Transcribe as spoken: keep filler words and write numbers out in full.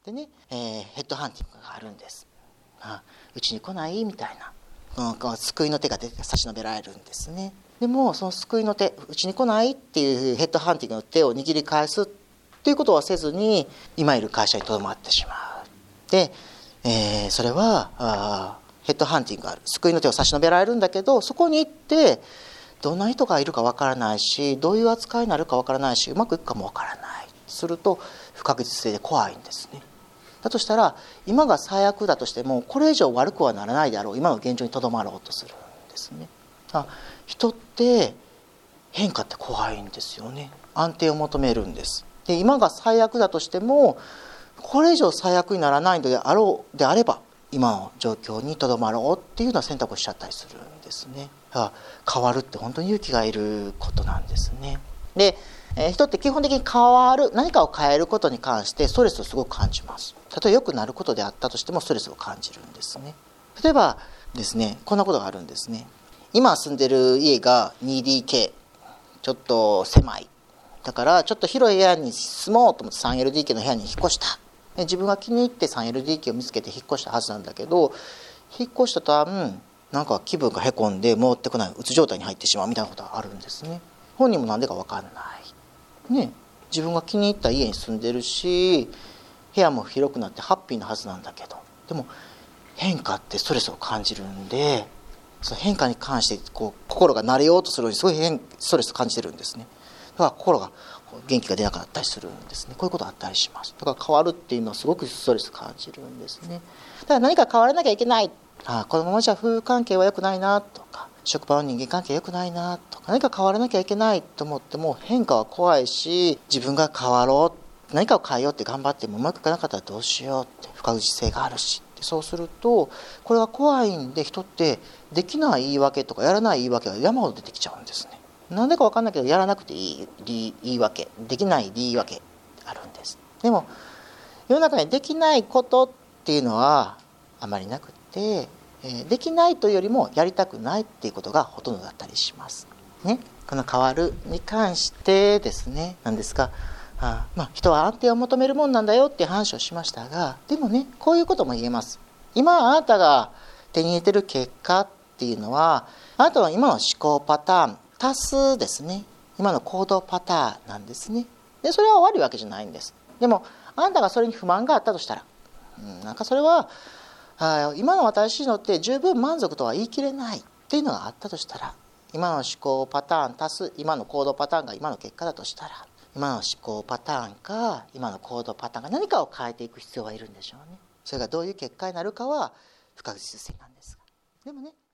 ってね、えー、ヘッドハンティングがあるんです。あ、うちに来ないみたいな、この救いの手が出て差し伸べられるんですね。でもその救いの手、うちに来ないっていうヘッドハンティングの手を握り返すっていうことはせずに、今いる会社にとどまってしまう。で、えー、それはあヘッドハンティングがある、救いの手を差し伸べられるんだけど、そこに行ってどんな人がいるかわからないし、どういう扱いになるかわからないし、うまくいくかもわからない。すると不確実性で怖いんですね。だとしたら、今が最悪だとしてもこれ以上悪くはならないであろう今の現状にとどまろうとするんですね。あ、人って変化って怖いんですよね。安定を求めるんです。で、今が最悪だとしてもこれ以上最悪にならないのであろうであれば、今の状況にとどまろうっていうような選択をしちゃったりするんですね。あ、変わるって本当に勇気がいることなんですね。で、えー、人って基本的に変わる、何かを変えることに関してストレスをすごく感じます。たとえ良くなることであったとしてもストレスを感じるんですね。例えばですね、こんなことがあるんですね。今住んでる家が ツーディーケー、 ちょっと狭い、だからちょっと広い部屋に住もうと思って スリーエルディーケー の部屋に引っ越した。自分が気に入って スリーエルディーケー を見つけて引っ越したはずなんだけど、引っ越した途端なんか気分がへこんで戻ってこない、うつ状態に入ってしまうみたいなことがあるんですね。本人もなんでか分かんないね。自分が気に入った家に住んでるし、部屋も広くなってハッピーなはずなんだけど、でも変化ってストレスを感じるんで、その変化に関してこう心が慣れようとするのにすごい変ストレスを感じてるんですね。だから心が元気が出なかったりするんですね。こういうことあったりします。だから変わるっていうのはすごくストレス感じるんですね。だから何か変わらなきゃいけない、ああこのままじゃ夫婦関係は良くないなとか、職場の人間関係良くないなとか、何か変わらなきゃいけないと思っても変化は怖いし、自分が変わろう、何かを変えようって頑張ってもうまくいかなかったらどうしようって不確実性があるし、そうするとこれが怖いんで、人ってできない言い訳とかやらない言い訳が山ほど出てきちゃうんですね。なんでか分かんないけどやらなくていい言い訳、できない言い訳あるんです。でも世の中にできないことっていうのはあまりなくて、できないというよりもやりたくないっていうことがほとんどだったりしますね。この変わるに関してですね、なんですが、あまあ、人は安定を求めるもんなんだよっていう話をしましたが、でもね、こういうことも言えます。今あなたが手に入れてる結果っていうのは、あなたの今の思考パターン足すですね、今の行動パターンなんですね。でそれは悪いわけじゃないんです。でもあなたがそれに不満があったとしたら、うん、なんかそれはあ今の私のって十分満足とは言い切れないっていうのがあったとしたら、今の思考パターン足す今の行動パターンが今の結果だとしたら、今の思考パターンか今の行動パターンが何かを変えていく必要がいるんでしょうね。それがどういう結果になるかは不確実性なんですが、でもね